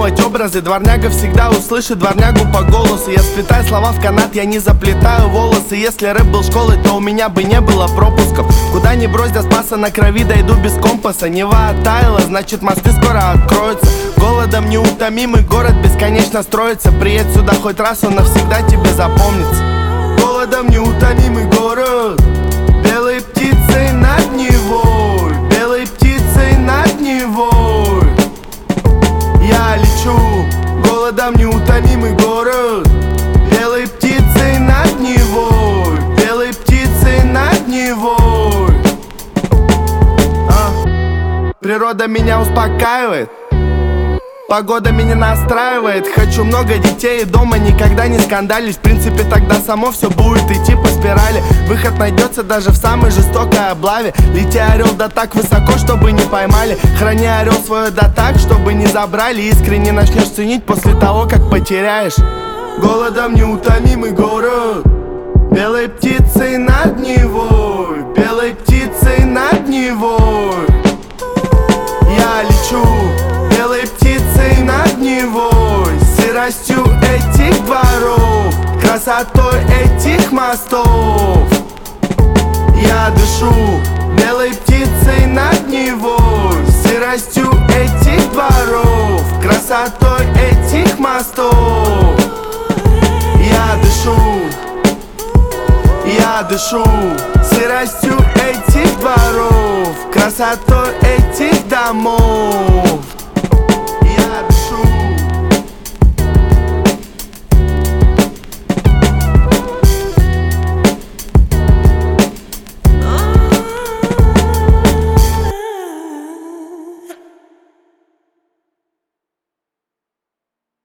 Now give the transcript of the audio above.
придумывать образы. Дворняга всегда услышит дворнягу по голосу. Я сплетаю слова в канат, я не заплетаю волосы. Если рэп был школой, то у меня бы не было пропусков. Куда ни брось, до Спаса на крови дойду без компаса. Нева оттаяла, значит мосты скоро откроются. Голодом неутомимый город бесконечно строится. Приедь сюда хоть раз, он навсегда тебе запомнится. Голодом неутомимый город, белой птицей над Невой, белой птицей над Невой. Я лечу, голодом неутомимый город, белой птицей над Невой, белой птицей над Невой. Природа меня успокаивает, погода меня настраивает. Хочу много детей и дома никогда не скандалить. В принципе, тогда само все будет идти по спирали. Выход найдется даже в самой жестокой облаве. Лети, орел, да так высоко, чтобы не поймали. Храни, орел, свое да так, чтобы не забрали. Искренне начнешь ценить после того, как потеряешь. Голодом неутомимый город, белой птицей над Невой, белой птицей над Невой. Я лечу, белой птицей над Невой, сыростью этих дворов, красотой этих мостов. Я дышу, белой птицей над Невой, сыростью этих дворов, красотой этих мостов. Я дышу, сыростью этих дворов, красотой этих домов.